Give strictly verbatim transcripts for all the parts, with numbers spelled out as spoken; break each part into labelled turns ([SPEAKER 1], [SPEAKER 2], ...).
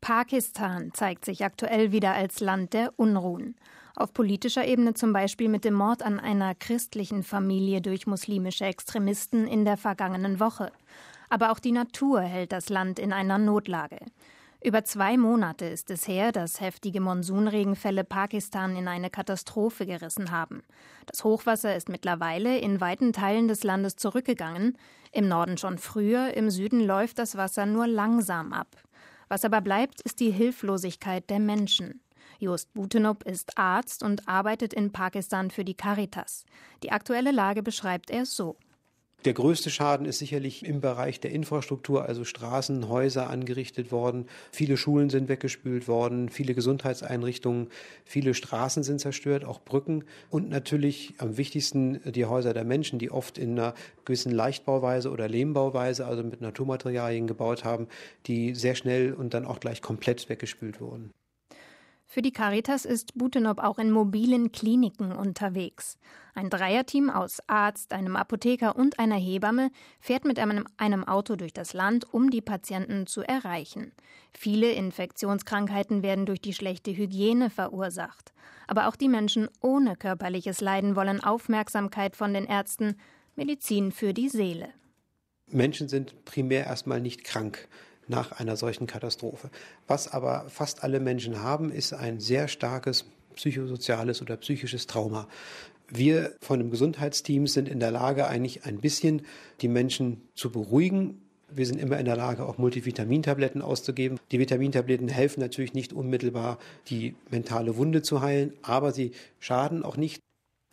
[SPEAKER 1] Pakistan zeigt sich aktuell wieder als Land der Unruhen. Auf politischer Ebene zum Beispiel mit dem Mord an einer christlichen Familie durch muslimische Extremisten in der vergangenen Woche. Aber auch die Natur hält das Land in einer Notlage. Über zwei Monate ist es her, dass heftige Monsunregenfälle Pakistan in eine Katastrophe gerissen haben. Das Hochwasser ist mittlerweile in weiten Teilen des Landes zurückgegangen. Im Norden schon früher, im Süden läuft das Wasser nur langsam ab. Was aber bleibt, ist die Hilflosigkeit der Menschen. Joost Butenop ist Arzt und arbeitet in Pakistan für die Caritas. Die aktuelle Lage beschreibt er so.
[SPEAKER 2] Der größte Schaden ist sicherlich im Bereich der Infrastruktur, also Straßen, Häuser angerichtet worden. Viele Schulen sind weggespült worden, viele Gesundheitseinrichtungen, viele Straßen sind zerstört, auch Brücken. Und natürlich am wichtigsten die Häuser der Menschen, die oft in einer gewissen Leichtbauweise oder Lehmbauweise, also mit Naturmaterialien gebaut haben, die sehr schnell und dann auch gleich komplett weggespült wurden.
[SPEAKER 1] Für die Caritas ist Butenop auch in mobilen Kliniken unterwegs. Ein Dreierteam aus Arzt, einem Apotheker und einer Hebamme fährt mit einem, einem Auto durch das Land, um die Patienten zu erreichen. Viele Infektionskrankheiten werden durch die schlechte Hygiene verursacht. Aber auch die Menschen ohne körperliches Leiden wollen Aufmerksamkeit von den Ärzten, Medizin für die Seele.
[SPEAKER 2] Menschen sind primär erstmal nicht krank nach einer solchen Katastrophe. Was aber fast alle Menschen haben, ist ein sehr starkes psychosoziales oder psychisches Trauma. Wir von dem Gesundheitsteam sind in der Lage, eigentlich ein bisschen die Menschen zu beruhigen. Wir sind immer in der Lage, auch Multivitamintabletten auszugeben. Die Vitamintabletten helfen natürlich nicht unmittelbar, die mentale Wunde zu heilen, aber sie schaden auch nicht.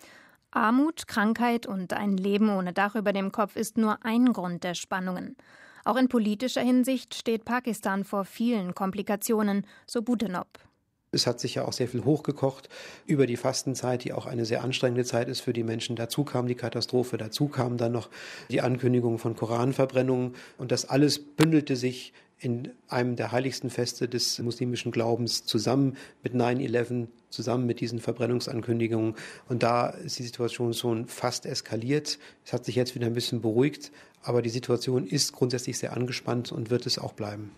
[SPEAKER 1] Armut, Krankheit und ein Leben ohne Dach über dem Kopf ist nur ein Grund der Spannungen. Auch in politischer Hinsicht steht Pakistan vor vielen Komplikationen, so Butenop.
[SPEAKER 2] Es hat sich ja auch sehr viel hochgekocht über die Fastenzeit, die auch eine sehr anstrengende Zeit ist für die Menschen. Dazu kam die Katastrophe, dazu kam dann noch die Ankündigung von Koranverbrennungen. Und das alles bündelte sich in einem der heiligsten Feste des muslimischen Glaubens zusammen mit neun elf, zusammen mit diesen Verbrennungsankündigungen. Und da ist die Situation schon fast eskaliert. Es hat sich jetzt wieder ein bisschen beruhigt, aber die Situation ist grundsätzlich sehr angespannt und wird es auch bleiben.